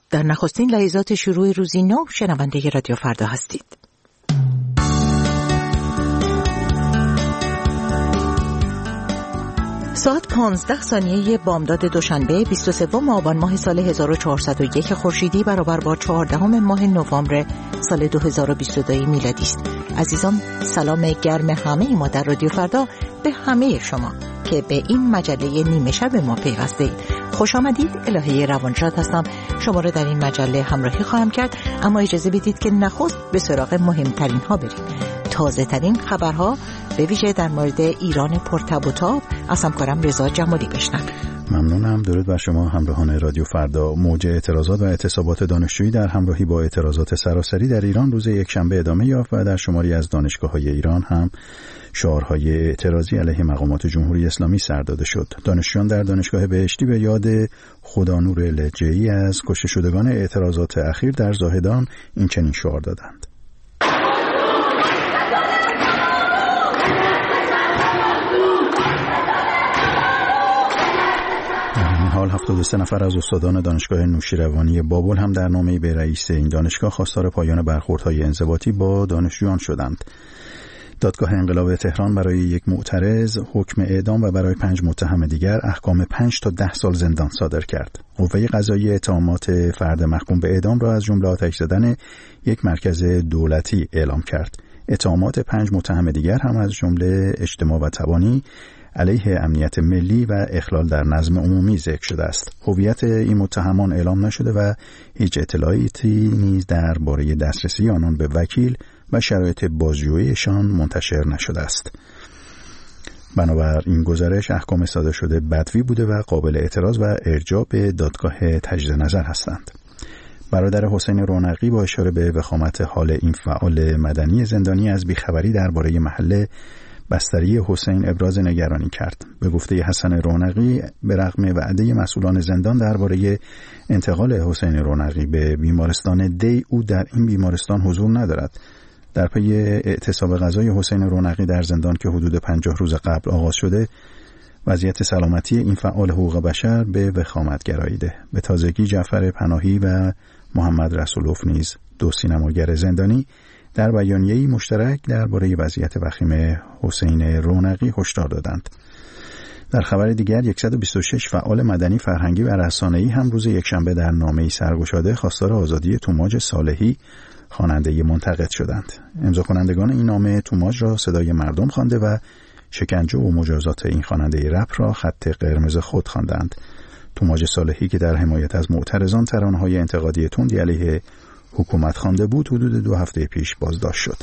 در نخستین لحظات شروع روزی نو شنونده رادیو فردا هستید. ساعت 15 بامداد دوشنبه 23 آبان ماه سال 1401 خورشیدی برابر با 14 ماه نوامبر سال 2022 میلادی است. عزیزان، سلام گرم همه ما در رادیو فردا به همه شما که به این مجله نیمه شب ما پیوسته اید. خوش آمدید. الهه روانشاد هستم. شما را در این مجله همراهی خواهم کرد، اما اجازه بدید که نخست به سراغ مهمترین ها بریم. تازه ترین خبرها به ویژه در مورد ایران پرتب و تاب از همکارم رضا جمالی بشنویم. ممنونم. درود بر شما همراهان رادیو فردا. موج اعتراضات و اعتصابات دانشجویی در همراهی با اعتراضات سراسری در ایران روز یکشنبه ادامه یافت و در شماری از دانشگاه‌های ایران هم شعارهای اعتراضی علیه مقامات جمهوری اسلامی سر داده شد. دانشجویان در دانشگاه بهشتی به یاد خدانور لجه‌ای از کشته شدگان اعتراضات اخیر در زاهدان این چنین شعار دادند: حال 73 نفر از استادان دانشگاه نوشیروانی بابل هم در نامه‌ای به رئیس این دانشگاه خواستار پایان برخوردهای انضباطی با دانشجویان شدند. دادگاه انقلاب تهران برای یک معترض حکم اعدام و برای 5 متهم دیگر احکام 5 تا 10 سال زندان صادر کرد. قوه قضاییه اتهامات فرد محکوم به اعدام را از جمله آتش زدن یک مرکز دولتی اعلام کرد. اتهامات 5 متهم دیگر هم از جمله اجتماع و تبانی علیه امنیت ملی و اخلال در نظم عمومی ذکر شده است. هویت این متهمان اعلام نشده و هیچ اطلاعاتی نیز درباره دسترسی آنان به وکیل و شرایط بازجوییشان منتشر نشده است. بنابر این گزارش احکام صادر شده بدوی بوده و قابل اعتراض و ارجاع به دادگاه تجدید نظر هستند. برادر حسین رونقی با اشاره به وخامت حال این فعال مدنی زندانی از بیخبری درباره محل بستری حسین ابراز نگرانی کرد. به گفته حسن رونقی، به رغم وعده مسئولان زندان درباره انتقال حسین رونقی به بیمارستان دی، او در این بیمارستان حضور ندارد. در پی اعتصاب غذای حسین رونقی در زندان که حدود 50 روز قبل آغاز شده، وضعیت سلامتی این فعال حقوق بشر به وخامت گراییده. به تازگی جعفر پناهی و محمد رسولوف نیز 2 سینماگر زندانی در بیانیه‌ای مشترک درباره وضعیت وخیم حسین رونقی هشدار دادند. در خبر دیگر 126 فعال مدنی، فرهنگی و رسانه‌ای هم روز یکشنبه در نامه‌ای سرگشاده خواستار آزادی توماج صالحی، خواننده منتقد شدند. امضا کنندگان این نامه توماج را صدای مردم خوانده و شکنجه و مجازات این خواننده رپ را خط قرمز خود خواندند. توماج صالحی که در حمایت از معترضان ترانه‌های انتقادی تندی علیه حکومت خوانده بود، حدود 2 هفته پیش بازداشت شد.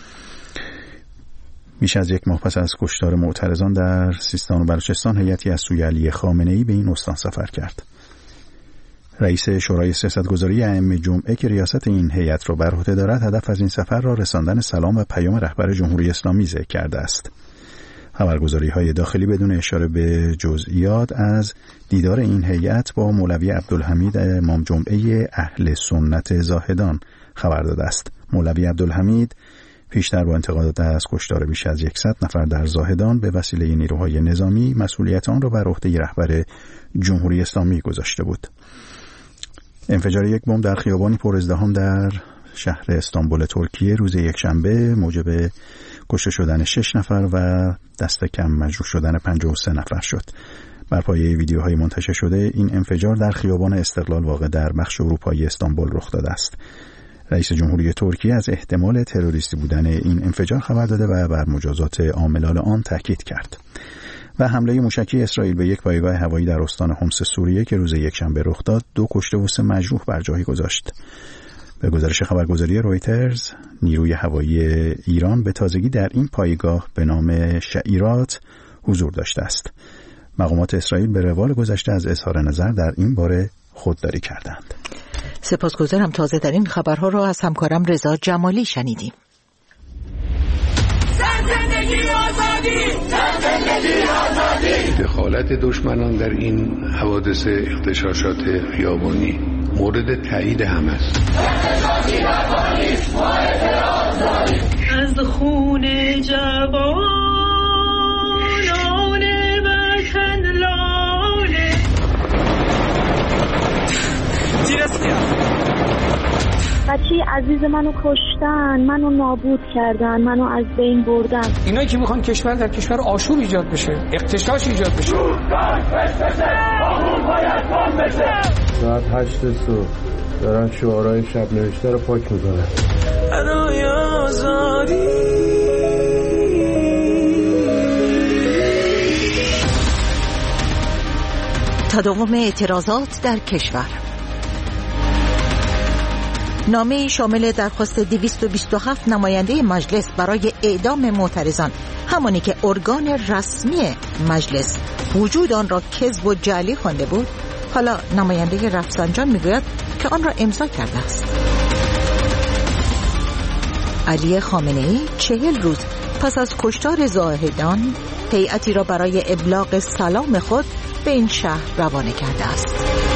بیش از 1 ماه پس از کشتار معترضان در سیستان و بلوچستان، هیئتی از سوی علی خامنه‌ای به این استان سفر کرد. رئیس شورای سیاستگذاری ائمه جمعه که ریاست این هیئت را بر عهده دارد، هدف از این سفر را رساندن سلام و پیام رهبر جمهوری اسلامی ذکر کرده است. خبرگزاری‌های داخلی بدون اشاره به جزئیات از دیدار این هیئت با مولوی عبدالحمید امام جمعه اهل سنت زاهدان خبر داده است. مولوی عبدالحمید پیشتر با انتقادات از کشتار بیش از 100 نفر در زاهدان به وسیله نیروهای نظامی مسئولیت آن را بر عهده رهبر جمهوری اسلامی گذاشته بود. انفجار یک بمب در خیابانی پر ازدحام در شهر استانبول ترکیه روز یکشنبه موجب کشته شدن 6 نفر و دست کم مجروح شدن 53 نفر شد. بر پایه ویدیوهای منتشر شده، این انفجار در خیابان استقلال واقع در بخش اروپایی استانبول رخ داده است. رئیس جمهوری ترکیه از احتمال تروریستی بودن این انفجار خبر داده و بر مجازات عاملان آن تاکید کرد. و حمله موشکی اسرائیل به یک پایگاه هوایی در استان حمص سوریه که روز یکشنبه رخ داد، 2 کشته و 3 مجروح بر جای گذاشت. به گزارش خبرگزاری رویترز، نیروی هوایی ایران به تازگی در این پایگاه به نام شعیرات حضور داشته است. مقامات اسرائیل به روال گذشته از اظهار نظر در این باره خودداری کردند. سپاسگزارم. تازه ترین خبرها را از همکارم رضا جمالی شنیدیم. دخالت دشمنان در این حوادث اغتشاشات خیابانی مورد تایید هم است. از خون جوانان وطن لاله بچه عزیز منو کشتن، منو نابود کردن، منو از بین بردن. اینایی که میخوان کشور در کشور آشوب ایجاد بشه، اغتشاش ایجاد بشه. ساعت 8 صبح دارن شعارهای شب نوشته رو پاک میکنن. برای آزادی تداوم اعتراضات در کشور. نامه شامل درخواست 227 نماینده مجلس برای اعدام معترضان، همانی که ارگان رسمی مجلس وجود آن را کذب و جعلی خوانده بود، حالا نماینده رفسنجان میگوید که آن را امضا کرده است. علی خامنه‌ای 40 روز پس از کشتار زاهدان هیئتی را برای ابلاغ سلام خود به این شهر روانه کرده است.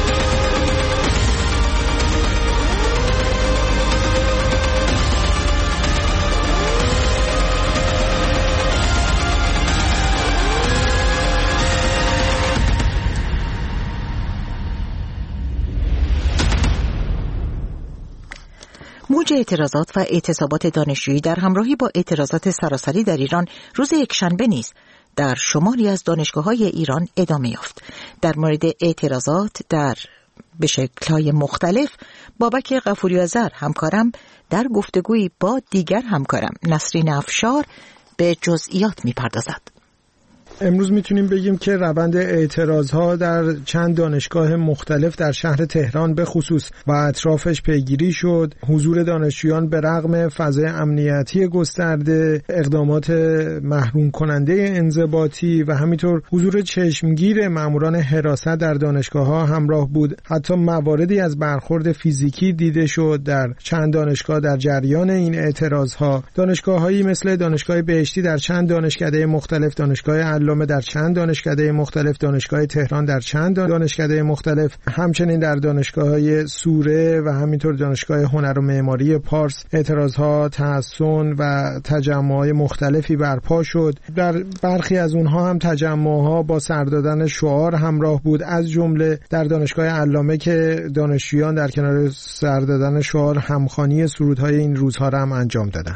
موج اعتراضات و اعتصابات دانشجویی در همراهی با اعتراضات سراسری در ایران روز یکشنبه نیز در شماری از دانشگاه‌های ایران ادامه یافت. در مورد اعتراضات به شکل‌های مختلف بابک غفوری‌آذر همکارم در گفتگویی با دیگر همکارم نسرین افشار به جزئیات می‌پردازد. امروز میتونیم بگیم که روند اعتراضها در چند دانشگاه مختلف در شهر تهران به خصوص و اطرافش پیگیری شد. حضور دانشجویان به رغم فضای امنیتی گسترده، اقدامات محروم کننده انضباطی و همینطور حضور چشمگیر ماموران حراست در دانشگاه‌ها همراه بود. حتی مواردی از برخورد فیزیکی دیده شد در چند دانشگاه در جریان این اعتراضها. دانشگاه‌هایی مثل دانشگاه بهشتی در چند دانشکده مختلف، دانشگاه علامه در چند دانشکده مختلف، دانشگاه تهران در چند دانشکده مختلف، همچنین در دانشگاه‌های سوره و همینطور دانشگاه هنر و معماری پارس اعتراضها، تحسن و تجمع‌های مختلفی برپا شد. در برخی از اونها هم تجمع‌ها با سر دادن شعار همراه بود، از جمله در دانشگاه علامه که دانشجویان در کنار سر دادن شعار همخوانی سرودهای این روزها را هم انجام دادند.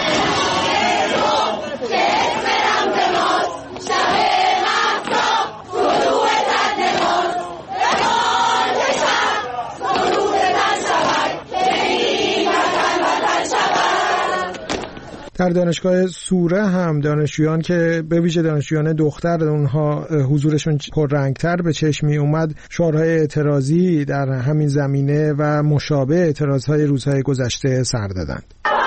در دانشگاه سوره هم دانشجویان که به ویژه دانشجویان دختر اونها حضورشون پررنگتر به چشم می اومد، شعارهای اعتراضی در همین زمینه و مشابه اعتراضهای روزهای گذشته سر دادند.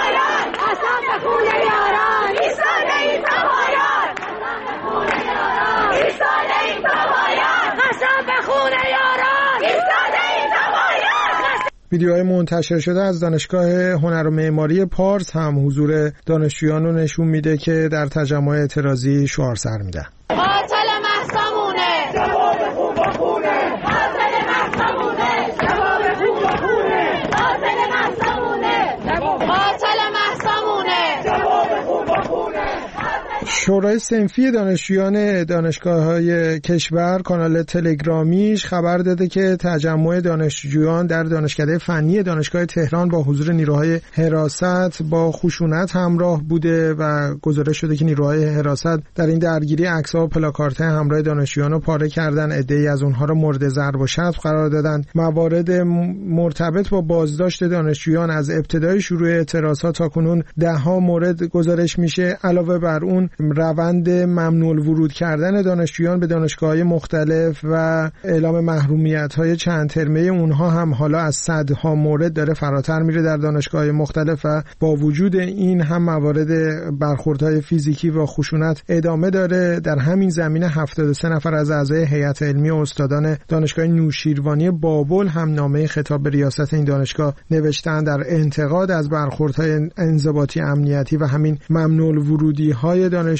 ویدیوهای منتشر شده از دانشگاه هنر و معماری پارس هم حضور دانشجویان رو نشون میده که در تجمع اعتراضی شعار سر میدن. قاتل مهسامونه، جواب خون با خونه. قاتل مهسامونه، جواب خون با خونه. قاتل مهسامونه، قاتل مهسامونه، جواب خون با خونه. شورای صنفی دانشجویان دانشگاه‌های کشور کانال تلگرامیش خبر داده که تجمع دانشجویان در دانشکده فنی دانشگاه تهران با حضور نیروهای حراست با خشونت همراه بوده و گزارش شده که نیروهای حراست در این درگیری عکس‌ها و پلاکارت‌های همراه دانشجویان رو پاره کردن. عده‌ای از اونها رو مورد ضرب و شتم قرار دادن. موارد مرتبط با بازداشت دانشجویان از ابتدای شروع اعتراضات تا کنون 10 مورد گزارش میشه. علاوه بر اون روند ممنوع الورود کردن دانشجویان به دانشگاه‌های مختلف و اعلام محرومیت‌های چند ترمه اونها هم حالا از صدها مورد داره فراتر میره در دانشگاه‌های مختلف و با وجود این هم موارد برخوردهای فیزیکی و خشونت ادامه داره. در همین زمینه 73 نفر از اعضای هیئت علمی و استادان دانشگاه نوشیروانی بابل هم نامه خطاب به ریاست این دانشگاه نوشتن در انتقاد از برخوردهای انضباطی امنیتی و همین ممنوع الورودی‌های دانشجویان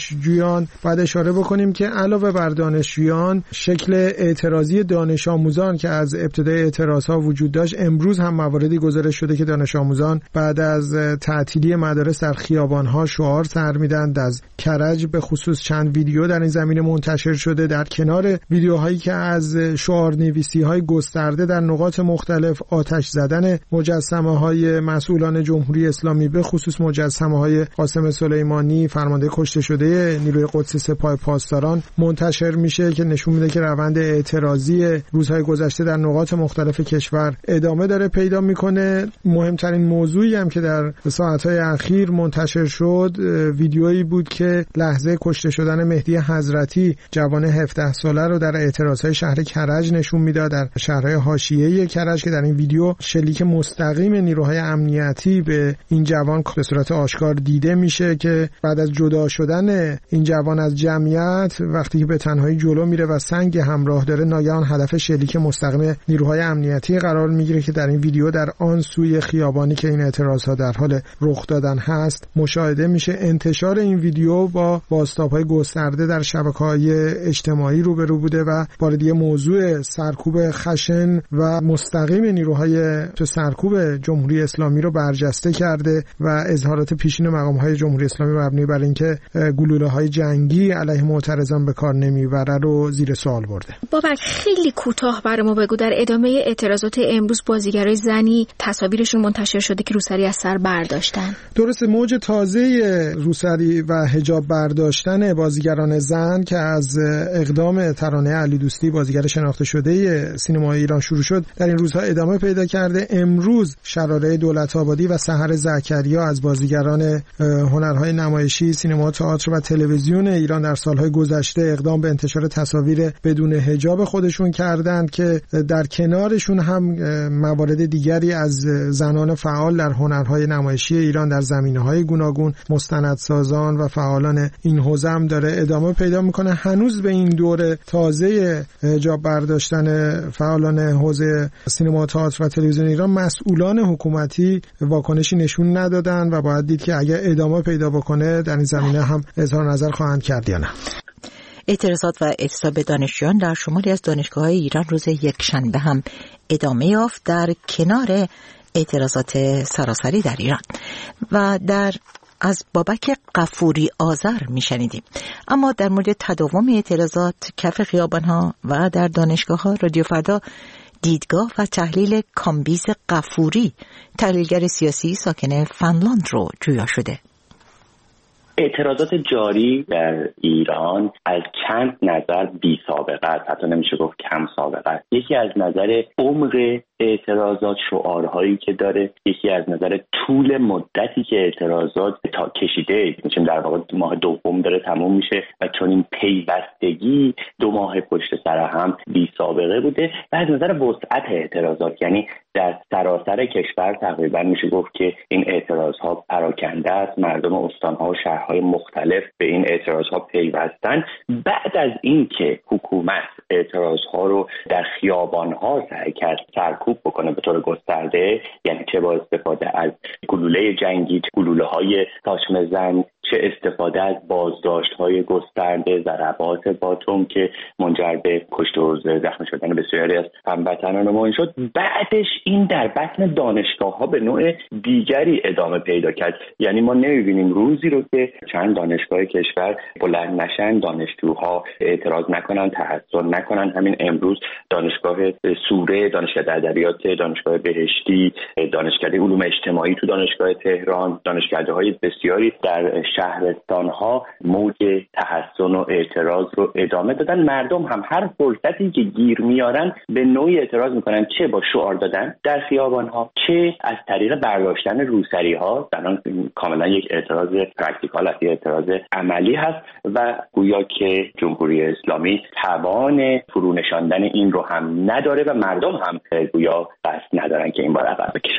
دانشجویان باید اشاره بکنیم که علاوه بر دانشجویان شکل اعتراضی دانش آموزان که از ابتدای اعتراضها وجود داشت، امروز هم مواردی گزارش شده که دانش آموزان بعد از تعطیلی مدارس در خیابان‌ها شعار سر میدند. از کرج به خصوص چند ویدیو در این زمینه منتشر شده. در کنار ویدیوهایی که از شعارنویسی‌های گسترده در نقاط مختلف، آتش زدن مجسمه‌های مسئولان جمهوری اسلامی به خصوص مجسمه‌های قاسم سلیمانی فرمانده کشته شده نیروی قدس سپاه پاسداران منتشر میشه که نشون میده که روند اعتراضی روزهای گذشته در نقاط مختلف کشور ادامه داره پیدا میکنه. مهمترین موضوعی هم که در ساعتهای اخیر منتشر شد ویدیویی بود که لحظه کشته شدن مهدی حضرتی جوان 17 ساله رو در اعتراضهای شهر کرج نشون میداد، در شهرهای حاشیه‌ای کرج، که در این ویدیو شلیک مستقیم نیروهای امنیتی به این جوان به صورت آشکار دیده میشه که بعد از جدا شدن این جوان از جمعیت وقتی که به تنهایی جلو میره و سنگ همراه داره، ناگهان هدف شلیک مستقیم نیروهای امنیتی قرار میگیره که در این ویدیو در آن سوی خیابانی که این اعتراضها در حال رخ دادن هست مشاهده میشه. انتشار این ویدیو با بازتاب‌های گسترده در شبکه‌های اجتماعی روبرو بوده و وارد موضوع سرکوب خشن و مستقیم نیروهای سرکوب جمهوری اسلامی رو برجسته کرده و اظهارات پیشین مقام‌های جمهوری اسلامی مبنی بر اینکه گلوله‌های جنگی علیه معترضان به کار نمیبره رو زیر سوال برده. بابک خیلی کوتاه برام بگو، در ادامه اعتراضات امروز بازیگرای زنی تصاویرشون منتشر شده که روسری از سر برداشتن. درسته، موج تازه روسری و حجاب برداشتن بازیگران زن که از اقدام ترانه علی دوستی بازیگر شناخته شده سینمای ایران شروع شد در این روزها ادامه پیدا کرده. امروز شراره دولت‌آبادی و سحر زکریا از بازیگران هنرهای نمایشی، سینما، تئاتر و تلویزیون ایران در سالهای گذشته اقدام به انتشار تصاویر بدون حجاب خودشون کردند که در کنارشون هم موارد دیگری از زنان فعال در هنرهای نمایشی ایران در زمینه‌های گوناگون، مستندسازان و فعالان این حوزه هم داره ادامه پیدا میکنه. هنوز به این دور تازه حجاب برداشتن فعالان حوزه سینما، تئاتر و تلویزیون ایران مسئولان حکومتی واکنشی نشون ندادن و باید دید که اگر ادامه پیدا بکنه در این زمینه هم اظهار نظر خواهند کرد یا نه. اعتراضات و اعتصاب دانشجویان در شماری از دانشگاه‌های ایران روز یکشنبه هم ادامه یافت در کنار اعتراضات سراسری در ایران و از بابک غفوری آذر میشنیدیم. اما در مورد تداوم اعتراضات کف خیابان‌ها و در دانشگاه‌ها رادیو فردا دیدگاه و تحلیل کامبیز غفوری، تحلیلگر سیاسی ساکن فنلاند رو جویا شده. اعتراضات جاری در ایران از چند نظر بی سابقه است، حتی نمیشه گفت کم سابقه است. یکی از نظر عمق اعتراضات، شعارهایی که داره، یکی از نظر طول مدتی که اعتراضات تا کشیده، میشیم در واقع ماه دوم داره تموم میشه و چون این پیوستگی 2 ماه پشت سر هم بی سابقه بوده و از نظر وسعت اعتراضات، یعنی در سراسر کشور تقریبا میشه گفت که این اعتراضها پراکنده است، مردم استانها و شهرهای مختلف به این اعتراضها پیوستن. بعد از این که حکومت اعتراضها رو در خیابانها سعی کرد سرکوب بکنه به طور گسترده، یعنی چه با استفاده از گلوله جنگی، گلوله‌های تاشم زن، چه استفاده از بازداشت‌های گسترده، ضربات باتوم که منجر به کشته و زخمی شدن بسیاری از هموطنانمون شد، بعدش این در بطن دانشگاه‌ها به نوع دیگری ادامه پیدا کرد. یعنی ما نمی‌بینیم روزی رو که چند دانشگاه کشور بلند نشن، دانشجوها اعتراض نکنن، تحصن نکنن. همین امروز دانشگاه سوره، دانشگاه ادبیات، دانشگاه بهشتی، دانشکده علوم اجتماعی تو دانشگاه تهران، دانشکده‌های بسیاری در شهرستان‌ها موج تحصن و اعتراض رو ادامه دادن. مردم هم هر فرصتی که گیر میارن به نوعی اعتراض میکنن، چه با شعار دادن در خیابان‌ها، چه از طریق برداشتن روسری‌ها. الان کاملا یک اعتراض پرکتیکال است، اعتراض عملی هست و گویا که جمهوری اسلامی توان فرو نشاندن این رو هم نداره و مردم هم گویا قصد ندارن که این بار عقب بکشن.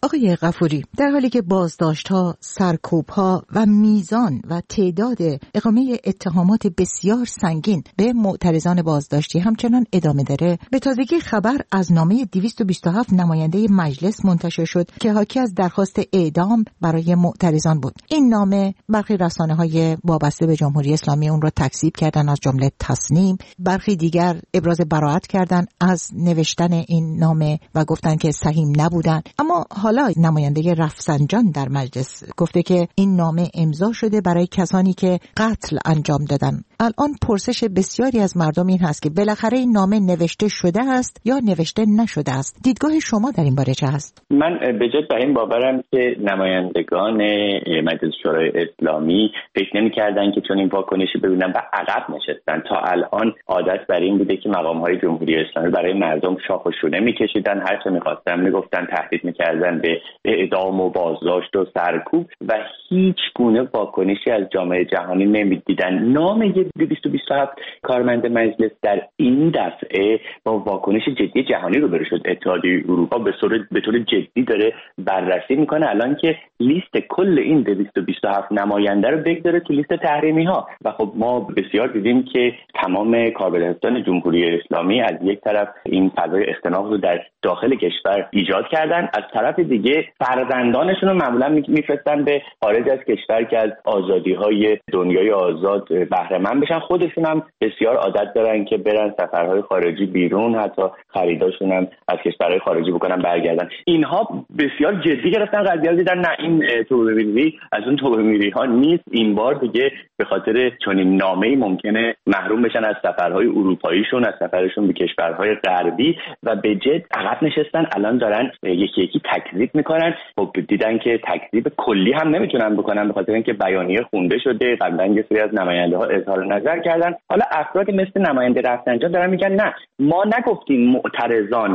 آقای غفوری، در حالی که بازداشت‌ها، سرکوب‌ها و میزان و تعداد اقامه اتهامات بسیار سنگین به معترضان بازداشتی همچنان ادامه داره، به تازگی خبر از نامه 227 نماینده مجلس منتشر شد که حاکی از درخواست اعدام برای معترضان بود. این نامه برخی رسانه‌های وابسته به جمهوری اسلامی اون را تکذیب کردن، از جمله تصنیم. برخی دیگر ابراز براءت کردن از نوشتن این نامه و گفتن که سهیم نبودن. اما حالا نماینده رفسنجان در مجلس گفته که این نامه امضا شده برای کسانی که قتل انجام دادن. الان پرسش بسیاری از مردم این هست که بالاخره این نامه نوشته شده است یا نوشته نشده است. دیدگاه شما در این باره چه هست؟ من به جد بر این باورم که نمایندگان مجلس شورای اسلامی فکر نمی‌کردن که چون این واکنشی ببینن و عقب نشستن. تا الان عادت بر این بوده که مقام‌های جمهوری اسلامی برای مردم شاخ و شونه می‌کشیدن، هر چه می‌خواستن میگفتن، تهدید می‌کردن به اعدام و بازداشت و سرکوب و هیچ گونه واکنشی از جامعه جهانی نمی‌دیدن. نامه 227 کارمند مجلس در این دفعه با واکنش جدی جهانی روبرو شد. اتحادیه اروپا به طور جدی داره بررسی میکنه الان که لیست کل این 227 نماینده رو بگذاره تو لیست تحریمی ها. و خب ما بسیار دیدیم که تمام کاربلدستان جمهوری اسلامی از یک طرف این فضای اختناق رو در داخل کشور ایجاد کردن، از طرف دیگه فرزندانشون رو معمولا میفرستن به خارج از کشور که از آزادی‌های دنیای آزاد بهره مند بشن. خودشون هم بسیار عادت دارن که برن سفرهای خارجی بیرون، حتی خریداشون هم از کشورهای خارجی بکنن برگردن. اینها بسیار جدی گرفتن قضیه، دیدن نه این توبه‌میری از اون توبه‌میری‌ها نیست، این بار دیگه به خاطر چنین نامه‌ای ممکنه محروم بشن از سفرهای اروپاییشون، از سفرشون به کشورهای غربی و به جد عقب نشستن. الان دارن یکی یکی تکذیب میکنن. خب دیدن که تکذیب کلی هم نمیتونن بکنن به خاطر اینکه بیانیه خونده شده، قبلا یه سری از نماینده‌ها اظهار نظر کردن. حالا افرادی مثل نماینده رفسنجان دارن میگن نه ما نگفتیم معترضان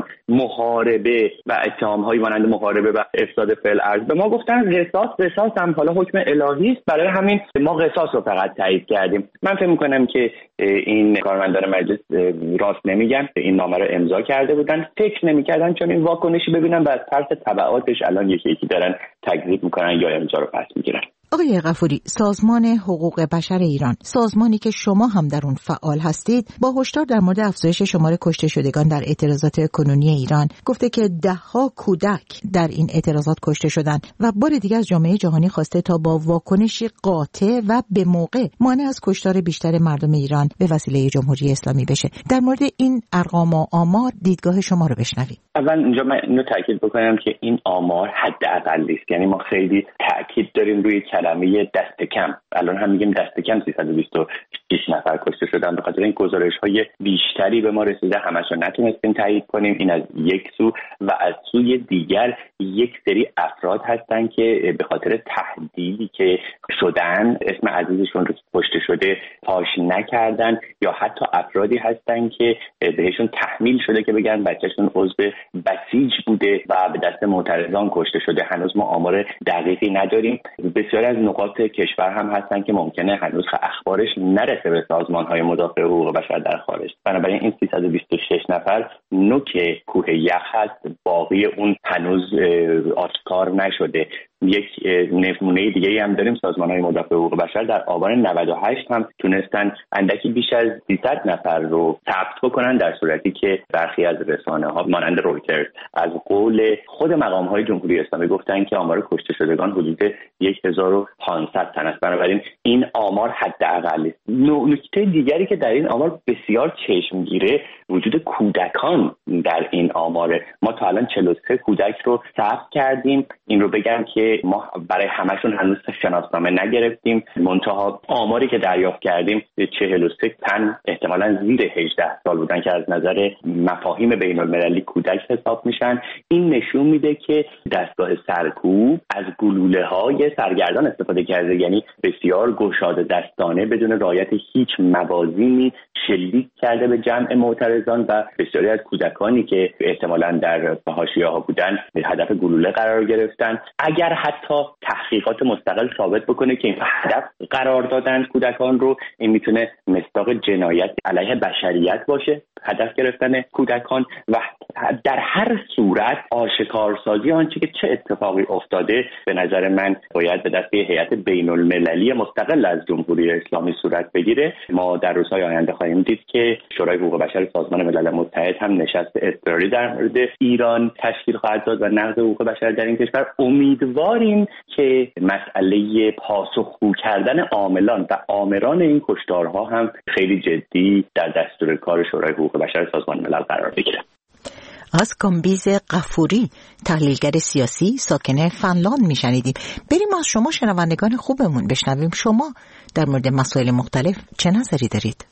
محاربه و اتهام‌هایی مانند محاربه و افساد فعل ارض، به ما گفتن قصاص هم حالا حکم الهی است، برای همین ما قصاص رو فقط تایید کردیم. من فکر می‌کنم که این کارمندان مجلس راست نمیگن، این نامه رو امضا کرده بودن، فکر نمی‌کردن چون این واکنشی ببینن و از ترس تبعاتش الان یکی دارن تکذیب می‌کنن یا امضا رو پس می‌گیرن. آقای غفوری، سازمان حقوق بشر ایران، سازمانی که شما هم در اون فعال هستید، با هشدار در مورد افزایش شمار کشته شدگان در اعتراضات کنونی ایران گفته که ده‌ها کودک در این اعتراضات کشته شدند و بار دیگر از جامعه جهانی خواسته تا با واکنش قاطع و به موقع مانع از کشتار بیشتر مردم ایران به وسیله جمهوری اسلامی بشه. در مورد این ارقام و آمار دیدگاه شما رو بشنویم. اول اینجا من اینو تاکید بکنم که این آمار حداقل است، یعنی ما خیلی تاکید داریم روی کلمه دست کم. الان هم میگیم دست کم 326 نفر کشته شدن، به خاطر این گزارش‌های بیشتری به ما رسیده، همش رو نتونستیم تایید کنیم. این از یک سو و از سوی دیگر یک سری افراد هستن که به خاطر تهدیدی که شدن اسم عزیزشون رو کشته شده پاش نکردن، یا حتی افرادی هستن که بهشون تحمیل شده که بگن بچه‌شون عضو بسیج بوده و به دست معترضان کشته شده. هنوز ما آمار دقیقی نداریم. بسیاری از نقاط کشور هم هستن که ممکنه هنوز اخبارش نرسه به سازمان‌های مدافع حقوق بشر در خارج. بنابراین این 326 نفر نوک کوه یخ هست، باقی اون هنوز آشکار نشده. یک نمونه دیگه هم داریم، سازمان‌های مدافع حقوق بشر در آبان 98 هم تونستن اندکی بیش از 300 نفر رو ثبت بکنن، در صورتی که برخی از رسانه‌ها مانند رویترز از قول خود مقام‌های جمهوری اسلامی گفتن که آمار کشته شدگان حدود 1500 تن است. بنابراین این آمار حداقل است. نکته دیگری که در این آمار بسیار چشمگیره وجود کودکان در این آماره. ما تا الان 43 کودک رو ثبت کردیم. این رو بگم که ما برای همشون هنوز شناسنامه نگرفتیم. منتها آماری که دریافت کردیم 43 تن احتمالاً زیر 18 سال بودن که از نظر مفاهیم بین المللی کودک حساب میشن. این نشون میده که دستگاه سرکوب از گلوله‌های سرگردان استفاده کرده، یعنی بسیار گشاده دستانه بدون رعایت هیچ موازینی شلیک کرده به جمع معترضان و بسیاری از کودکانی که احتمالاً در حاشیه‌ها بودن هدف گلوله قرار گرفتن. اگر حتی تحقیقات مستقل ثابت بکنه که این هدف قرار دادن کودکان رو، این میتونه مصداق جنایت علیه بشریت باشه، هدف گرفتن کودکان، و در هر صورت آشکارسازی آنچه که چه اتفاقی افتاده به نظر من باید به دست هیئت بین المللی مستقل از جمهوری اسلامی صورت بگیره. ما در روزهای آینده خواهیم دید که شورای حقوق بشر سازمان ملل متحد هم نشست اضطراری در مورد ایران تشکیل خواهد داد و نقض حقوق بشر در این کشور. امیدواریم که مسئله پاسخگو کردن عاملان و آمران این کشتارها هم خیلی جدی در دستور کار شورای حقوق بشر سازمان ملل قرار بگیره. از کامبیز غفوری، تحلیلگر سیاسی ساکن فنلاند میشنیدیم. بریم از شما شنوندگان خوبمون بشنویم شما در مورد مسائل مختلف چه نظری دارید؟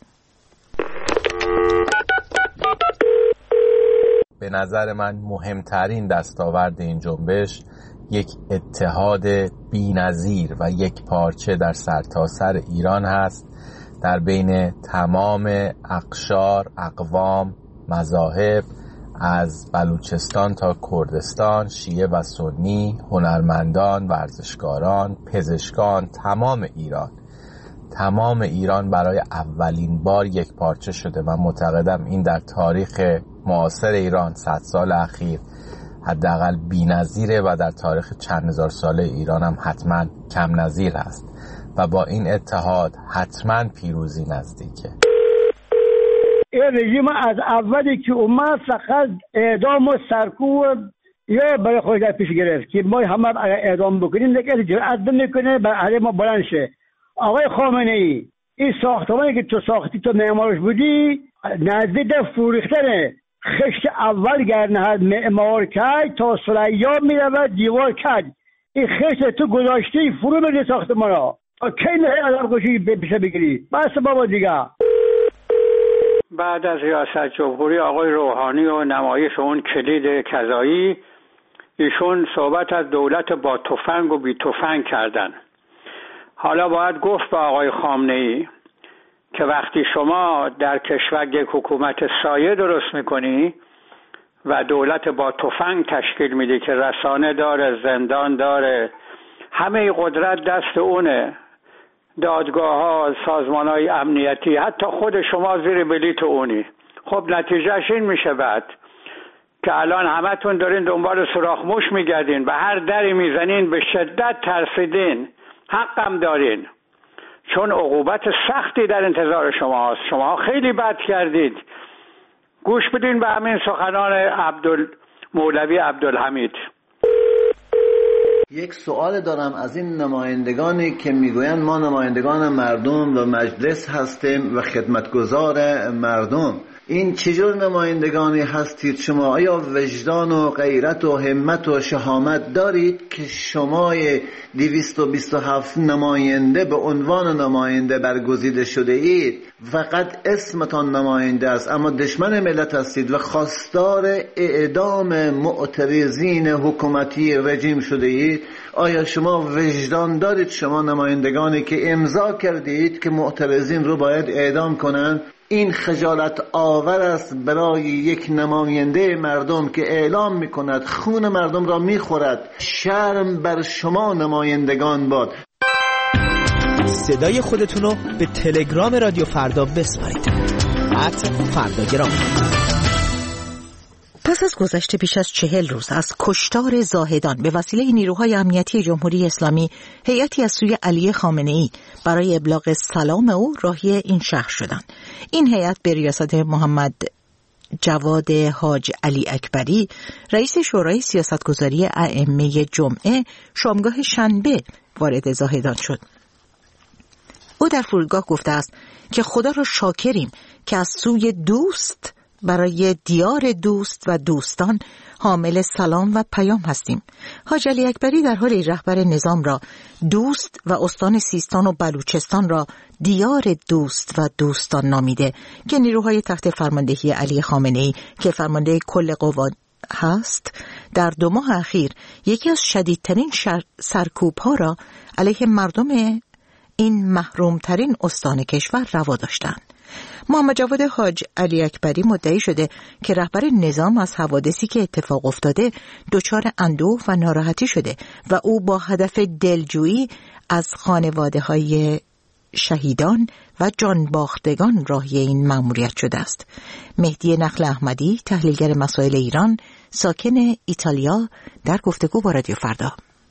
به نظر من مهمترین دستاورد این جنبش یک اتحاد بی‌نظیر و یک پارچه در سرتاسر ایران هست، در بین تمام اقشار، اقوام، مذاهب، از بلوچستان تا کردستان، شیعه و سنی، هنرمندان، ورزشکاران، پزشکان، تمام ایران برای اولین بار یک پارچه شده. من معتقدم این در تاریخ معاصر ایران 100 سال اخیر حداقل بی‌نظیره و در تاریخ چند هزار ساله ایران هم حتما کم نظیر است و با این اتحاد حتما پیروزی نزدیکه. این رژیم از اولی که اومد فقط اعدام و سرکوب یا برای خودش در پیش گرفت که ما همه اگر اعدام بکنیم دیگه جرأت نمیکنه بر علیه ما بلند شه. آقای خامنه ای، این ساختمانی که تو ساختی، تو معمارش بودی، نزدیک فروختنه. خشت اول گرنهد معمار کرد تا ثریا میرود دیوار کرد. این خشت تو گذاشتی فرو بردی ساختمان را تا کی نه آدم کشی پیشه بگیری. بس بابا دیگه. بعد از ریاست جمهوری آقای روحانی و نمایش اون کلید کذایی، ایشون صحبت از دولت با تفنگ و بی تفنگ کردن. حالا باید گفت به آقای خامنه ای که وقتی شما در کشور یک حکومت سایه درست میکنی و دولت با تفنگ تشکیل میدی که رسانه داره، زندان داره، همه قدرت دست اونه، دادگاه ها، سازمان های امنیتی، حتی خود شما زیر بلیط اونی. خب نتیجهش این میشه بعد که الان همتون دارین دنبال سوراخ موش میگردین، به هر دری میزنین، به شدت ترسیدین، حقم دارین، چون عقوبت سختی در انتظار شما هست. شما خیلی بد کردید. گوش بدین به همین سخنان مولوی عبدالحمید. یک سوال دارم از این نمایندگانی که میگویند ما نمایندگان مردم و مجلس هستیم و خدمتگزار مردم. این چجور نمایندگانی هستید شما؟ آیا وجدان و غیرت و همت و شهامت دارید که شما 227 نماینده به عنوان نماینده برگزیده شده اید؟ فقط اسمتان نماینده است اما دشمن ملت هستید و خواستار اعدام معترضین حکومتی رژیم شده اید. آیا شما وجدان دارید شما نمایندگانی که امضا کردید که معترضین رو باید اعدام کنند؟ این خجالت آور است برای یک نماینده مردم که اعلام میکند خون مردم را میخورد. شرم بر شما نمایندگان باد. صدای خودتونو به تلگرام رادیو فردا بسپارید. @فرداگرام. پس از گذشته بیش از 40 روز از کشتار زاهدان به وسیله نیروهای امنیتی جمهوری اسلامی، هیئتی از سوی علی خامنه‌ای برای ابلاغ سلام او راهی این شهر شدند. این هیئت به ریاست محمد جواد حاج علی اکبری، رئیس شورای سیاستگذاری ائمه جمعه، شامگاه شنبه وارد زاهدان شد. او در فرودگاه گفته است که خدا را شاکریم که از سوی دوست برای دیار دوست و دوستان حامل سلام و پیام هستیم. حاج علی اکبری در حالی رهبر نظام را دوست و استان سیستان و بلوچستان را دیار دوست و دوستان نامیده که نیروهای تحت فرماندهی علی خامنه‌ای که فرمانده کل قوا هست در 2 ماه اخیر یکی از شدیدترین سرکوب‌ها را علیه مردم این محرومترین استان کشور روا داشتند. محمد جواد حاج علی اکبری مدعی شده که رهبر نظام از حوادثی که اتفاق افتاده دچار اندوه و ناراحتی شده و او با هدف دلجویی از خانواده‌های شهیدان و جانباختگان راهی این مأموریت شده است. مهدی نخل احمدی، تحلیلگر مسائل ایران، ساکن ایتالیا، در گفتگو با رادیو فردا.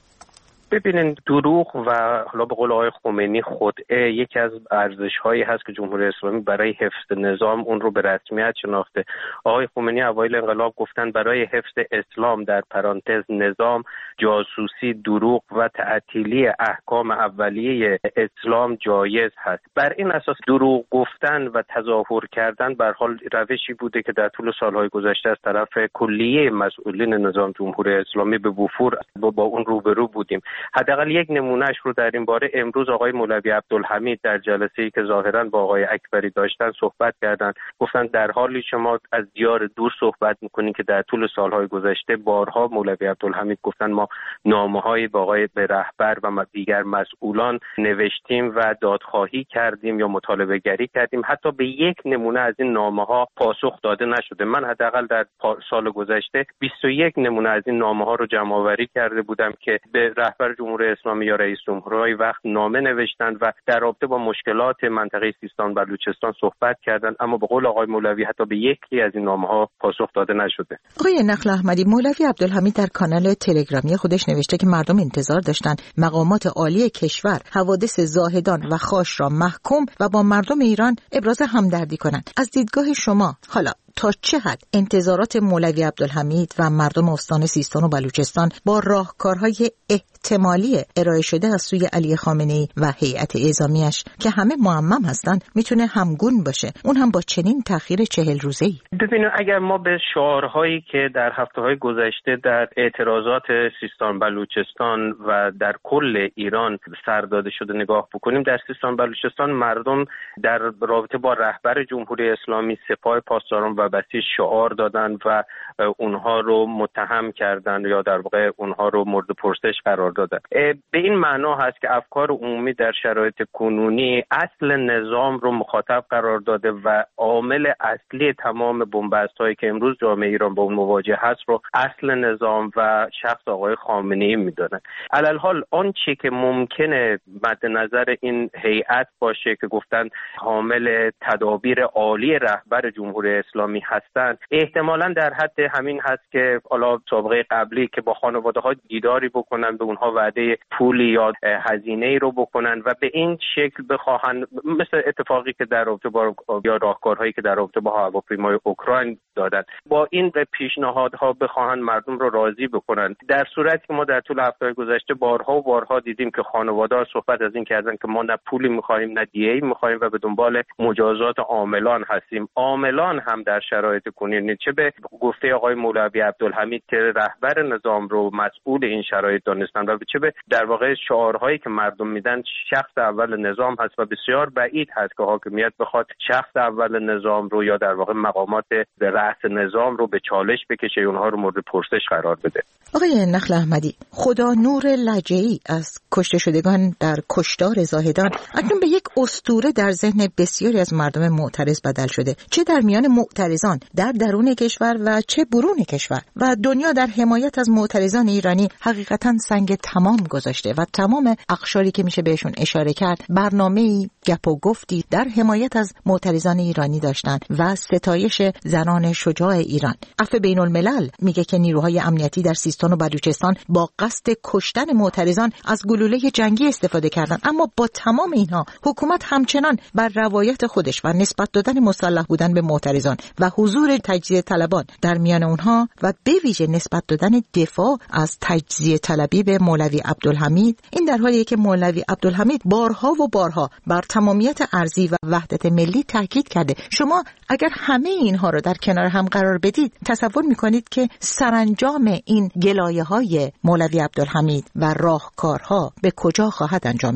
ببینید، دروغ و حالا به قول آقای خمینی خدعه یکی از ارزش‌هایی هست که جمهوری اسلامی برای حفظ نظام اون رو به رسمیت شناخته. آقای خمینی اوایل انقلاب گفتن برای حفظ اسلام در پرانتز نظام، جاسوسی، دروغ و تعطیلی احکام اولیه اسلام جایز هست. بر این اساس دروغ گفتن و تظاهر کردن به هر حال روشی بوده که در طول سالهای گذشته از طرف کلیه مسئولین نظام جمهوری اسلامی به وفور با اون روبرو بودیم. حداقل یک نمونهش رو در این باره امروز آقای مولوی عبدالحمید در جلسه‌ای که ظاهراً با آقای اکبری داشتن صحبت کردن، گفتن در حالی شما از دیار دور صحبت می‌کنید که در طول سالهای گذشته بارها مولوی عبدالحمید گفتن ما نامه‌های با آقای رهبر و دیگر مسئولان نوشتیم و دادخواهی کردیم یا مطالبه گری کردیم، حتی به یک نمونه از این نامه‌ها پاسخ داده نشده. من حداقل در سال گذشته 21 نمونه از این نامه‌ها رو جمع‌آوری کرده بودم که به رهبر جمهوری اسلامی یا رئیس جمهورهای وقت نامه نوشتند و در رابطه با مشکلات منطقه سیستان بلوچستان صحبت کردند، اما به قول آقای مولوی حتی به یکی از این نامه‌ها پاسخ داده نشده. آقای نخل احمدی، مولوی عبدالحمید در کانال تلگرامی خودش نوشته که مردم انتظار داشتن مقامات عالی کشور حوادث زاهدان و خاش را محکوم و با مردم ایران ابراز همدردی کنند. از دیدگاه شما حالا تا چه حد انتظارات مولوی عبدالحمید و مردم استان سیستان و بلوچستان با راهکارهای احتمالی ارائه شده از سوی علی خامنه‌ای و هیئت اعزامیش که همه معمم هستند میتونه همگون باشه، اون هم با چنین تأخیر 40 روزه‌ای؟ ببینید، اگر ما به شعارهایی که در هفته‌های گذشته در اعتراضات سیستان بلوچستان و در کل ایران سر داده شده نگاه بکنیم، در سیستان بلوچستان مردم در رابطه با رهبر جمهوری اسلامی سپاه پاسداران و بسیج شعار دادن و اونها رو متهم کردن یا در واقع اونها رو مورد پرسش قرار دادن. به این معنا هست که افکار عمومی در شرایط کنونی اصل نظام رو مخاطب قرار داده و عامل اصلی تمام بنبست‌هایی که امروز جامعه ایران با اون مواجه هست رو اصل نظام و شخص آقای خامنه‌ای می‌دونن. علالحال آنچه که ممکنه مد نظر این هیئت باشه که گفتن حامل تدابیر عالی رهبر جمهوری اسلامی هستند، احتمالاً در حد همین هست که حالا سابقه قبلی که با خانواده‌ها دیداری بکنن، به اونها وعده پولی یا هزینه‌ای رو بکنن و به این شکل بخواهن، مثل اتفاقی که در رابطه با یا راهکارهایی که در رابطه با هواپیمای اوکراین دادن، با این پیشنهادها بخواهن مردم رو راضی بکنن. در صورتی که ما در طول هفته‌های گذشته بارها و بارها دیدیم که خانواده‌ها صحبت از این کردن که ما نه پولی می‌خوایم نه دیه‌ای می‌خوایم و به دنبال مجازات عاملان هستیم. عاملان هم در شرایط کنونی چه به گفته آقای مولوی عبدالحمید که رهبر نظام رو مسئول این شرایط دانستن و چه به در واقع شعارهایی که مردم میدن شخص اول نظام هست و بسیار بعید هست که حاکمیت بخواد شخص اول نظام رو یا در واقع مقامات رأس نظام رو به چالش بکشه، اونها رو مورد پرسش قرار بده. آقای نخل احمدی، خدا نور لجعی از کشته شدگان در کشتار زاهدان اکنون به یک اسطوره در ذهن بسیاری از مردم معترض بدل شده، چه در میان معترضان در درون کشور و چه برون کشور، و دنیا در حمایت از معترضان ایرانی حقیقتاً سنگ تمام گذاشته و تمام اقشاری که میشه بهشون اشاره کرد برنامه‌ای گپ و گفتی در حمایت از معترضان ایرانی داشتن و ستایش زنان شجاع ایران. عفو بین الملل میگه که نیروهای امنیتی در سیستان و بلوچستان با قصد کشتن معترضان از گلوله جنگی استفاده کردند، اما با تمام اینها حکومت همچنان بر روایت خودش و نسبت دادن مسلح بودن به معترضان و حضور تجزیه طلبان در میان اونها و به ویژه نسبت دادن دفاع از تجزیه طلبی به مولوی عبدالحمید، این در حالیه که مولوی عبدالحمید بارها و بارها بر تمامیت ارضی و وحدت ملی تاکید کرده. شما اگر همه اینها رو در کنار هم قرار بدید، تصور میکنید که سرانجام این گلایه‌های مولوی عبدالحمید و راهکارها به کجا خواهد انجامید؟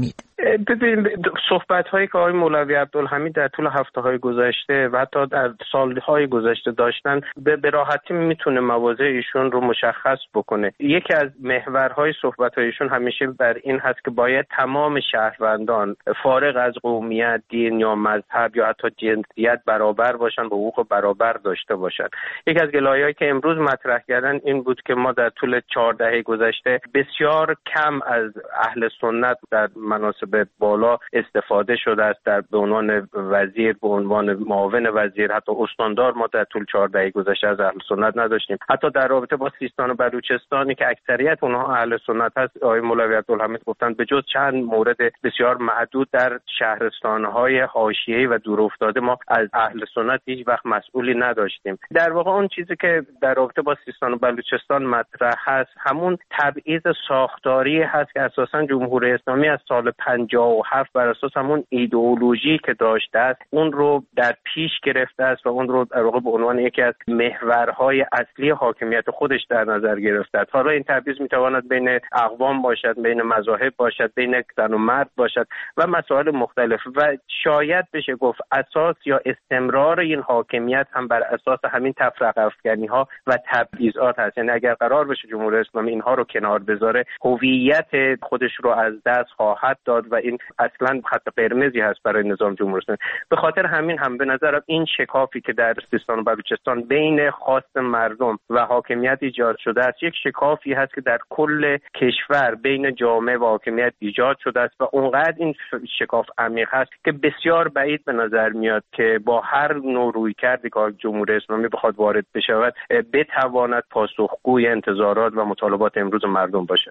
ببین صحبت‌هایی که آقای مولوی عبدالحمید در طول هفته‌های گذشته و حتی در سال‌های گذشته داشتن به راحتی میتونه مواضع ایشون رو مشخص بکنه. یکی از محورهای صحبت‌های ایشون همیشه بر این هست که باید تمام شهروندان فارغ از قومیت، دین یا مذهب یا حتی جنسیت برابر باشن، به حقوق برابر داشته باشن. یکی از گلایه‌هایی که امروز مطرح کردن این بود که ما در طول 4 دهه گذشته بسیار کم از اهل سنت در مناصب بالا استفاده شده است، به عنوان وزیر، به عنوان معاون وزیر، حتی استاندار ما در طول 4 دهه گذشته از اهل سنت نداشتیم. حتی در رابطه با سیستان و بلوچستانی که اکثریت اونها اهل سنت هست، آقای مولوی عبدالحمید گفتن به جز چند مورد بسیار محدود در شهرستان‌های حاشیه‌ای و دورافتاده ما از اهل سنت هیچ وقت مسئولی نداشتیم. در واقع اون چیزی که در رابطه با سیستان و بلوچستان مطرح هست همون تبعیض ساختاری هست که اساساً جمهوری اسلامی از سال 57 بر اساس همون ایدئولوژی که داشته است اون رو در پیش گرفته است و اون رو در واقع به عنوان یکی از محورهای اصلی حاکمیت خودش در نظر گرفته است. حالا این تبعیض میتواند بین اقوام باشد، بین مذاهب باشد، بین زن و مرد باشد و مسائل مختلف و شاید بشه گفت اساس یا استمرار این حاکمیت هم بر اساس همین تفرقه افکنی‌ها و تبعیضات هست. یعنی اگر قرار بشه جمهوری اسلامی اینها رو کنار بذاره هویت خودش رو از دست خواهد داد و این اصلا خط قرمزی هست برای نظام جمهوری اسلامی. به خاطر همین هم به نظرم این شکافی که در سیستان و بلوچستان بین خواست مردم و حاکمیت ایجاد شده است یک شکافی هست که در کل کشور بین جامعه و حاکمیت ایجاد شده است و اونقدر این شکاف عمیق هست که بسیار بعید به نظر میاد که با هر نوع رویکردی که جمهوری اسلامی بخواد وارد بشود بتواند پاسخگوی انتظارات و مطالبات امروز مردم باشه.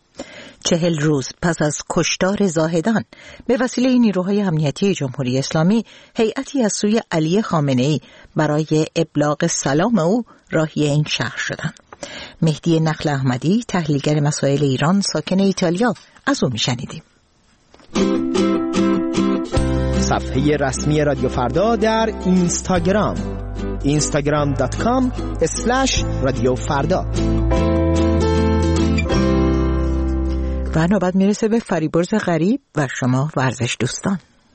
40 روز پس از کشتار زاهدان به وسیله نیروهای امنیتی جمهوری اسلامی هیئتی از سوی علی خامنه‌ای برای ابلاغ سلام او راهی این شهر شدند. مهدی نخل احمدی تحلیلگر مسائل ایران ساکن ایتالیا از او میشنیدیم. صفحه رسمی رادیو فردا در اینستاگرام instagram.com/رادیو فردا. و نوبت میرسه به فریبرز غریب و شما ورزش دوستان.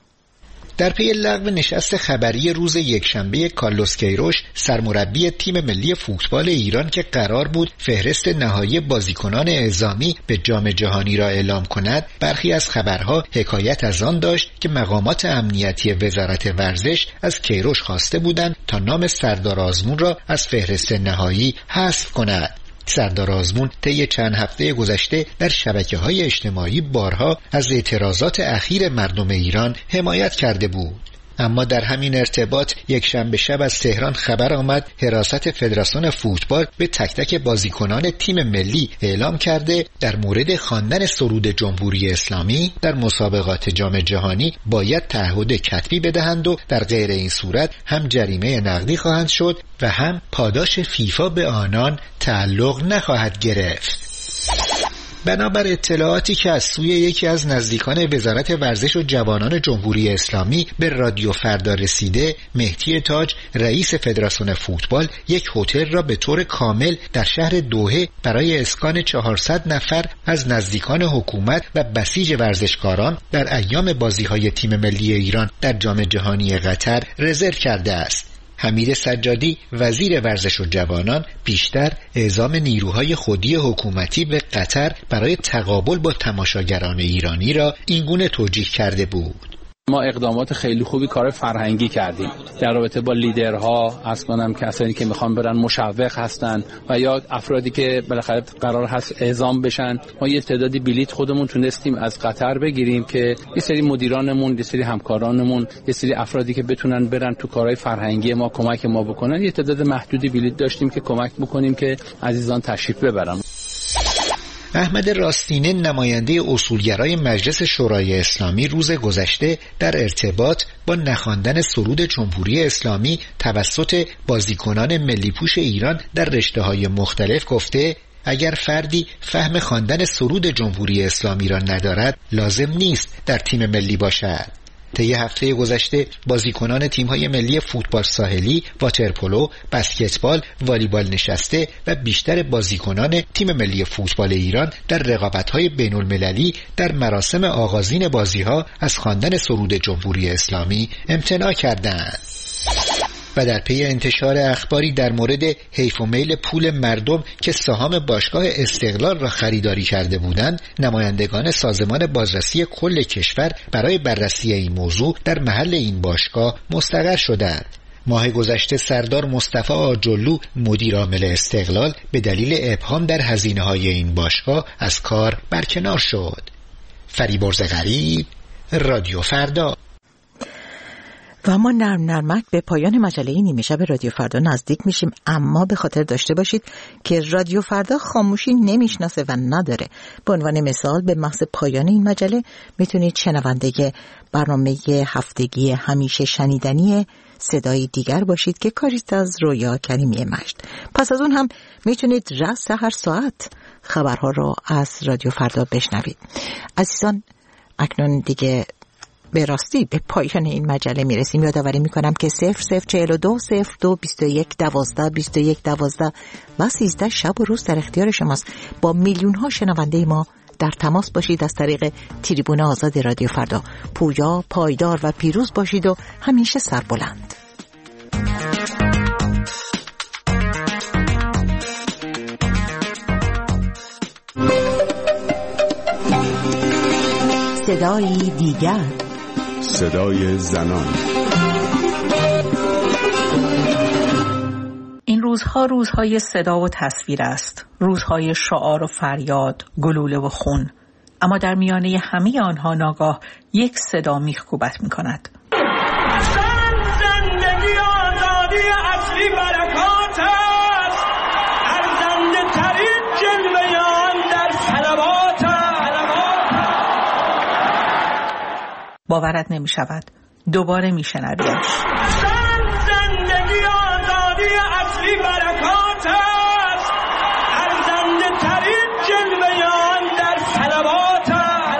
در پی لغو نشست خبری روز یکشنبه کارلوس کیروش سرمربی تیم ملی فوتبال ایران که قرار بود فهرست نهایی بازیکنان اعزامی به جام جهانی را اعلام کند، برخی از خبرها حکایت از آن داشت که مقامات امنیتی وزارت ورزش از کیروش خواسته بودند تا نام سردار آزمون را از فهرست نهایی حذف کند. سردار آزمون طی چند هفته گذشته در شبکه‌های اجتماعی بارها از اعتراضات اخیر مردم ایران حمایت کرده بود. اما در همین ارتباط یک شنبه شب از تهران خبر آمد حراست فدراسیون فوتبال به تک تک بازیکنان تیم ملی اعلام کرده در مورد خواندن سرود جمهوری اسلامی در مسابقات جام جهانی باید تعهد کتبی بدهند و در غیر این صورت هم جریمه نقدی خواهند شد و هم پاداش فیفا به آنان تعلق نخواهد گرفت. بنابر اطلاعاتی که از سوی یکی از نزدیکان وزارت ورزش و جوانان جمهوری اسلامی به رادیو فردا رسیده، مهدی تاج رئیس فدراسیون فوتبال یک هتل را به طور کامل در شهر دوحه برای اسکان 400 نفر از نزدیکان حکومت و بسیج ورزشکاران در ایام بازی‌های تیم ملی ایران در جام جهانی قطر رزرو کرده است. حمید سجادی وزیر ورزش و جوانان بیشتر اعزام نیروهای خودی حکومتی به قطر برای تقابل با تماشاگران ایرانی را اینگونه توجیه کرده بود. ما اقدامات خیلی خوبی کار فرهنگی کردیم در رابطه با لیدرها، از کنم کسانی که میخوان برن مشوق هستن و یا افرادی که بالاخره قرار هست اعزام بشن. ما یه تعدادی بلیت خودمون تونستیم از قطر بگیریم که یه سری مدیرانمون، یه سری همکارانمون، یه سری افرادی که بتونن برن تو کارهای فرهنگی ما کمک ما بکنن، یه تعداد محدودی بلیت داشتیم که کمک بکنیم که عزیزان تشریف ببرن. احمد راستینه نماینده اصولگرای مجلس شورای اسلامی روز گذشته در ارتباط با نخواندن سرود جمهوری اسلامی توسط بازیکنان ملی پوش ایران در رشته‌های مختلف گفته اگر فردی فهم خواندن سرود جمهوری اسلامی را ندارد لازم نیست در تیم ملی باشد. طی هفته گذشته بازیکنان تیم‌های ملی فوتبال ساحلی، واترپولو، بسکتبال، والیبال نشسته و بیشتر بازیکنان تیم ملی فوتبال ایران در رقابت‌های بین‌المللی در مراسم آغازین بازی‌ها از خواندن سرود جمهوری اسلامی امتناع کردند. و در پی انتشار اخباری در مورد حیف و میل پول مردم که سهام باشگاه استقلال را خریداری کرده بودند، نمایندگان سازمان بازرسی کل کشور برای بررسی این موضوع در محل این باشگاه مستقر شدند. ماه گذشته سردار مصطفی آجرلو مدیر عامل استقلال به دلیل ابهام در هزینه‌های این باشگاه از کار برکنار شد. فریبرز غریب، رادیو فردا. و ما نرمک به پایان مجله نیمه شب رادیو فردا نزدیک میشیم، اما به خاطر داشته باشید که رادیو فردا خاموشی نمیشناسه و نداره. به عنوان مثال به محض پایان این مجله میتونید شنونده برنامه هفتگی همیشه شنیدنی صدای دیگر باشید که کاریست از رویا کریمی مشت. پس از اون هم میتونید رأس هر ساعت خبرها رو از رادیو فردا بشنوید. عزیزان، اکنون دیگه به راستی به پایان این مجله میرسیم. یادآوری میکنم که 0042 02 21 12 21 12 و 13 شب و روز در اختیار شماست. با میلیون ها شنونده ما در تماس باشید از طریق تریبون آزاد رادیو فردا. پویا، پایدار و پیروز باشید و همیشه سربلند. صدای دیگر، صدای زنان. این روزها روزهای صدا و تصویر است، روزهای شعار و فریاد، گلوله و خون، اما در میانه همه آنها ناگاه یک صدا میخکوبت میکند. زندگی آزادی اصلی برکات است، ارزنده ترین جلوه آن در صلوات. باورت نمی شود. دوباره می شنویش. زندگی آزادی اصلی برکات است، ارزنده ترین جلوه آن در صلوات.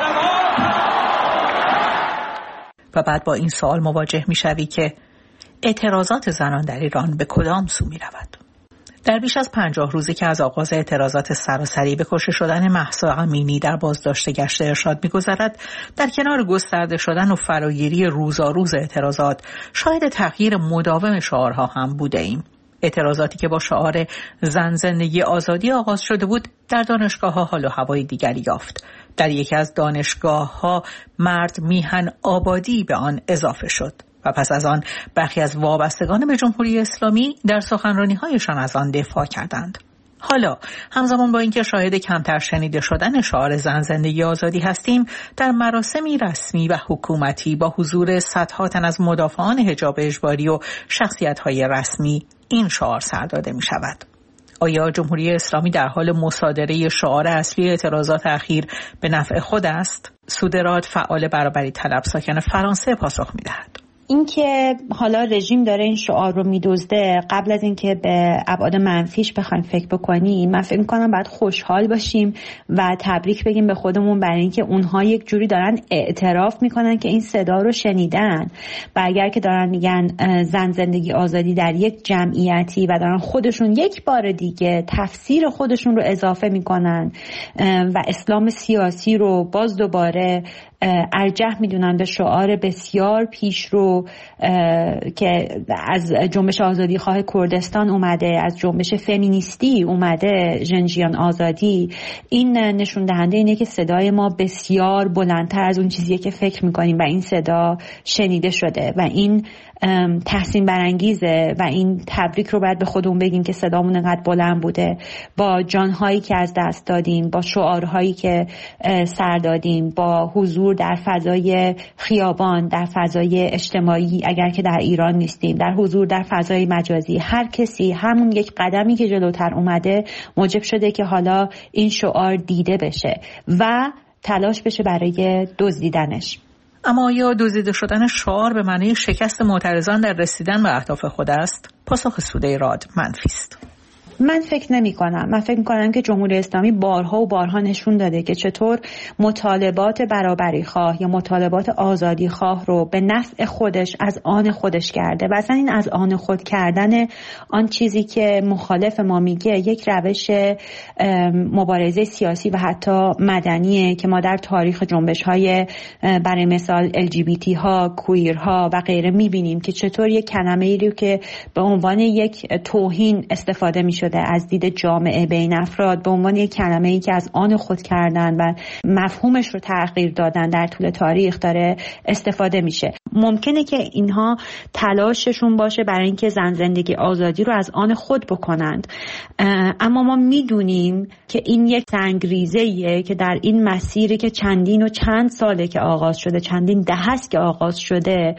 و بعد با این سوال مواجه می شوی که اعتراضات زنان در ایران به کدام سو می رود؟ در بیش از 50 روزی که از آغاز اعتراضات سراسری به کشته شدن مهسا امینی در بازداشت گشت ارشاد می‌گذرد، در کنار گسترده شدن و فراگیری روزاروز اعتراضات، شاهد تغییر مداوم شعارها هم بوده ایم. اعتراضاتی که با شعار زن زندگی آزادی آغاز شده بود، در دانشگاه‌ها حال و هوای دیگری یافت. در یکی از دانشگاه‌ها مرد میهن آبادی به آن اضافه شد. و پس از آن برخی از وابستگان به جمهوری اسلامی در سخنرانی‌هایشان از آن دفاع کردند. حالا همزمان با اینکه شاهد کمتر شنیده شدن شعار زن زندگی آزادی هستیم، در مراسمی رسمی و حکومتی با حضور صدها تن از مدافعان حجاب اجباری و شخصیت‌های رسمی این شعار سر داده می‌شود. آیا جمهوری اسلامی در حال مصادره شعار اصلی اعتراضات اخیر به نفع خود است؟ سودراد، فعال برابری طلب ساکن فرانسه، پاسخ می‌دهد. این که حالا رژیم داره این شعار رو میدزده، قبل از اینکه به ابعاد منفیش بخوایم فکر بکنیم، من فکر می‌کنم باید خوشحال باشیم و تبریک بگیم به خودمون برای اینکه اونها یک جوری دارن اعتراف میکنن که این صدا رو شنیدن. و اگر که دارن میگن زن زندگی آزادی در یک جمعیتی و دارن خودشون یک بار دیگه تفسیر خودشون رو اضافه میکنن و اسلام سیاسی رو باز دوباره ارجح میدونن به شعار بسیار پیشرو که از جنبش آزادی خواه کردستان اومده، از جنبش فمینیستی اومده، ژنجیان آزادی، این نشون دهنده اینه که صدای ما بسیار بلندتر از اون چیزیه که فکر میکنیم و این صدا شنیده شده و این تحسین برانگیزه و این تبریک رو باید به خودمون بگیم که صدامون انقدر بلند بوده، با جانهایی که از دست دادیم، با شعارهایی که سر دادیم، با حضور در فضای خیابان، در فضای اجتماعی اگر که در ایران نیستیم، در حضور در فضای مجازی، هر کسی همون یک قدمی که جلوتر اومده موجب شده که حالا این شعار دیده بشه و تلاش بشه برای دزدیدنش. اما آیا دزدیده شدن شعار به معنی شکست معترضان در رسیدن به اهداف خود است؟ پاسخ سوده راد منفی است. من فکر میکنم که جمهوری اسلامی بارها و بارها نشون داده که چطور مطالبات برابری خواه یا مطالبات آزادی خواه رو به نفع خودش از آن خودش کرده و اصلا این از آن خود کردن آن چیزی که مخالف ما میگه یک روش مبارزه سیاسی و حتی مدنیه که ما در تاریخ جنبش‌های برای مثال LGBT ها، کویر ها و غیره میبینیم که چطور یک کلمه‌ای رو که به عنوان یک توهین استفاده میشده از دید جامعه بین افراد به عنوان یک کلمه‌ای که از آن خود کردن و مفهومش رو تغییر دادن در طول تاریخ داره استفاده میشه. ممکنه که اینها تلاششون باشه برای اینکه زن زندگی آزادی رو از آن خود بکنند، اما ما میدونیم که این یک سنگریزه‌ایه که در این مسیری که چندین و چند ساله که آغاز شده، چندین دهه است که آغاز شده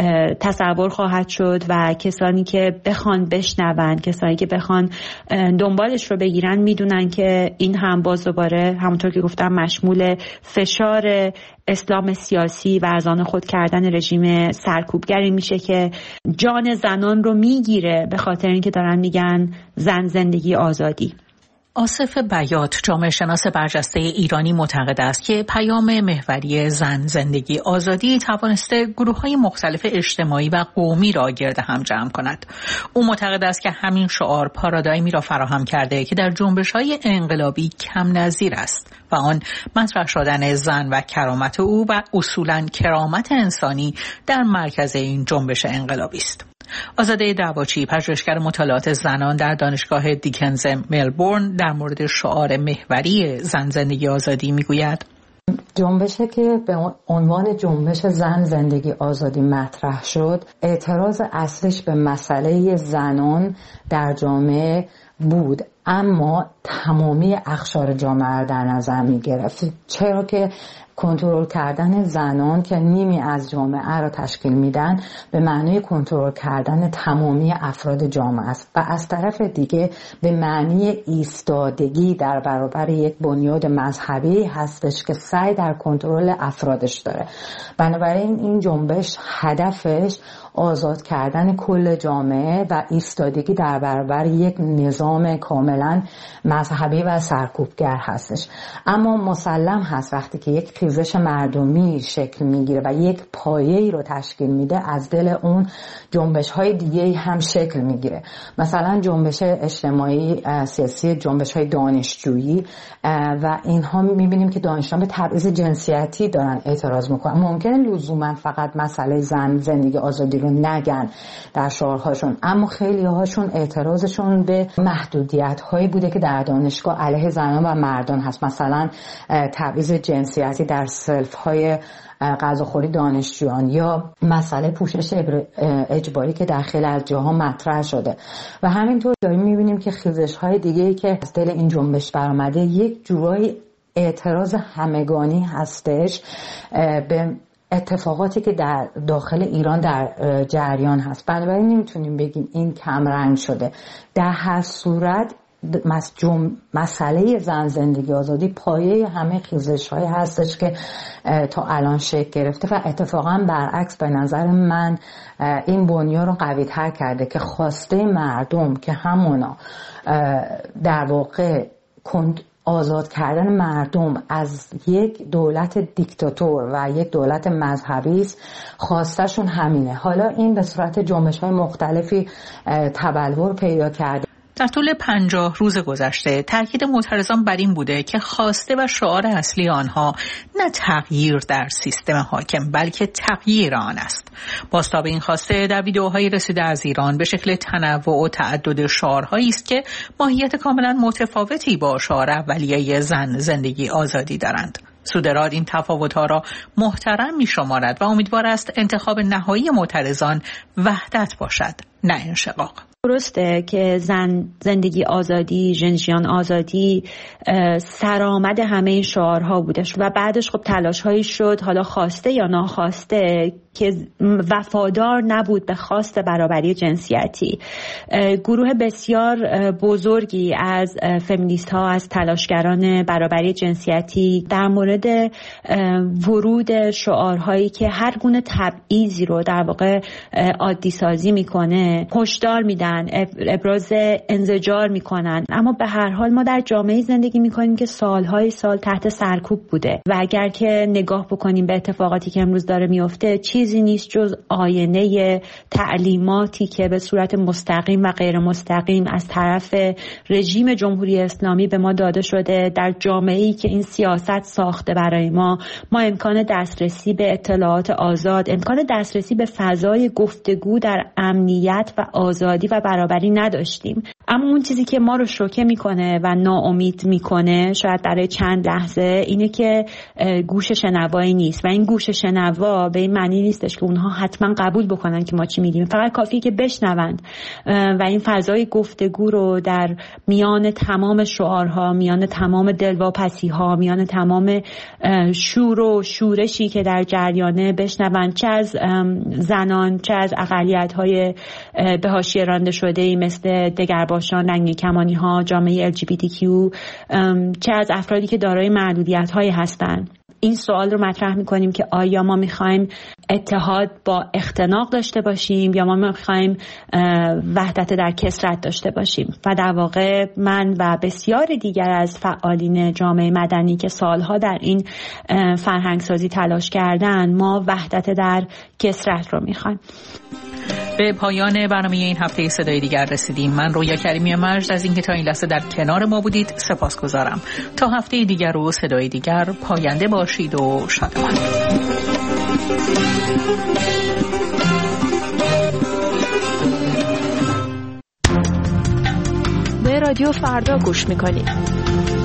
تصور خواهد شد و کسانی که بخوان بشنون، کسانی که بخوان دنبالش رو بگیرن میدونن که این هم باز دوباره همونطور که گفتم مشمول فشار اسلام سیاسی و از آن خود کردن رژیم سرکوبگری میشه که جان زنان رو میگیره به خاطر اینکه دارن میگن زن زندگی آزادی. آصف بیات، جامعه شناس برجسته ایرانی، معتقد است که پیام محوری زن زندگی آزادی توانسته گروه‌های مختلف اجتماعی و قومی را گرد هم جمع کند. او معتقد است که همین شعار پارادایمی را فراهم کرده که در جنبش‌های انقلابی کم نظیر است و آن مطرح شدن زن و کرامت او و اصولاً کرامت انسانی در مرکز این جنبش انقلابی است. آزاده دعواچی، پژوهشگر مطالعات زنان در دانشگاه دیکنز ملبورن، در مورد شعار محوری زن زندگی آزادی میگوید: جنبشی که به عنوان جنبش زن زندگی آزادی مطرح شد، اعتراض اصلیش به مسئله زنان در جامعه بود، اما تمامی اقشار جامعه را در نظر می گرفت. چرا که کنترل کردن زنان که نیمی از جامعه را تشکیل میدن به معنی کنترل کردن تمامی افراد جامعه است و از طرف دیگه به معنی ایستادگی در برابر یک بنیاد مذهبی هستش که سعی در کنترل افرادش داره. بنابراین این جنبش هدفش آزاد کردن کل جامعه و ایستادگی در برابر یک نظام کاملا مذهبی و سرکوبگر هستش. اما مسلم هست وقتی که یک خیزش مردمی شکل میگیره و یک پایه‌ای رو تشکیل میده، از دل اون جنبش‌های دیگه‌ای هم شکل میگیره. مثلا جنبش اجتماعی سیاسی، جنبش‌های دانشجویی و اینها میبینیم که دانشجویان به تبعیض جنسیتی دارن اعتراض میکنن. ممکنه لزوما فقط مسئله زن زندگی آزادی رو نگن در شعارهاشون، اما خیلی هاشون اعتراضشون به محدودیت‌هایی بوده که در دانشگاه علیه زنان و مردان هست. مثلا تبعیض جنسیتی در سلف‌های غذاخوری دانشجویان یا مسئله پوشش اجباری که در خیلی از جاها مطرح شده و همینطور داریم می‌بینیم که خیزش‌های دیگه‌ای که از دل این جنبش برآمده یک جورایی اعتراض همگانی هستش به اتفاقاتی که در داخل ایران در جریان هست. بنابراین نمیتونیم بگیم این کم رنگ شده. در هر صورت مسئله زن زندگی آزادی پایه همه خیزش‌های هستش که تا الان شکل گرفته و اتفاقا برعکس به نظر من این بنیان رو قوی‌تر کرده که خواسته مردم که همونا در واقع آزاد کردن مردم از یک دولت دیکتاتور و یک دولت مذهبی است، خواستشون همینه. حالا این به صورت جنبش‌های مختلفی تبلور پیدا کرده. در طول 50 روز گذشته تاکید معترضان بر این بوده که خواسته و شعار اصلی آنها نه تغییر در سیستم حاکم بلکه تغییر آن است. بازتاب این خواسته در ویدئوهای رسیده از ایران به شکل تنوع و تعدد شعارهایی است که ماهیت کاملا متفاوتی با شعار اولیه زن زندگی آزادی دارند. سودراد این تفاوت‌ها را محترم می‌شمارد و امیدوار است انتخاب نهایی معترضان وحدت باشد، نه انشقاق. درسته که زن زندگی آزادی، ژنژیان آزادی سرآمد همه این شعارها بودش و بعدش خب تلاش‌هایی شد، حالا خواسته یا ناخواسته، که وفادار نبود به خواست برابری جنسیتی. گروه بسیار بزرگی از فمینیست ها، از تلاشگران برابری جنسیتی در مورد ورود شعارهایی که هر گونه تبعیضی رو در واقع عادی سازی میکنه هشدار میدن میگن، ابراز انزجار میکنن، اما به هر حال ما در جامعه زندگی میکنیم که سالهای سال تحت سرکوب بوده و اگر که نگاه بکنیم به اتفاقاتی که امروز داره میفته چیزی نیست جز آینه تعلیماتی که به صورت مستقیم و غیر مستقیم از طرف رژیم جمهوری اسلامی به ما داده شده. در جامعه‌ای که این سیاست ساخته برای ما امکان دسترسی به اطلاعات آزاد، امکان دسترسی به فضای گفتگو در امنیت و آزادی و برابری نداشتیم. اما اون چیزی که ما رو شوکه میکنه و ناامید میکنه شاید برای چند لحظه اینه که گوش شنوایی نیست و این گوش شنوا به این معنی نیستش که اونها حتما قبول بکنن که ما چی میگیم، فقط کافیه که بشنوند و این فضای گفتگو رو در میان تمام شعارها، میان تمام دلواپسی‌ها، میان تمام شور و شورشی که در جریانه بشنوند، چه از زنان چه از اقلیت‌های به حاشیه رانده شده‌ای مثل دگرباشان، رنگی کمانی ها، جامعه LGBTQ، چه از افرادی که دارای معلولیت‌های هستند. این سوال رو مطرح می‌کنیم که آیا ما می‌خوایم اتحاد با اختناق داشته باشیم یا ما می‌خوایم وحدت در کثرت داشته باشیم. و در واقع من و بسیار دیگر از فعالین جامعه مدنی که سالها در این فرهنگسازی تلاش کردن، ما وحدت در کثرت رو می‌خوایم. به پایان برنامه این هفته صدای دیگر رسیدیم. من رویا کریمی مجد از اینکه تا این لحظه در کنار ما بودید سپاسگزارم. تا هفته دیگر و صدای دیگر، پاینده باشید و شادمان. به رادیو فردا گوش میکنید.